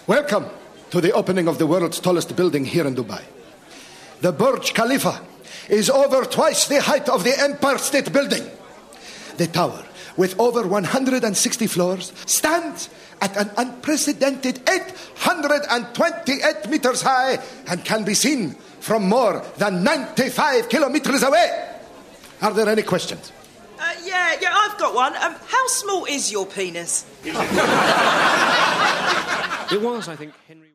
Welcome to the opening of the world's tallest building here in Dubai. The Burj Khalifa is over twice the height of the Empire State Building. The tower, with over 160 floors, stands at an unprecedented 828 meters high and can be seen from more than 95 kilometers away. Are there any questions? Yeah, I've got one. How small is your penis? It was, I think, Henry...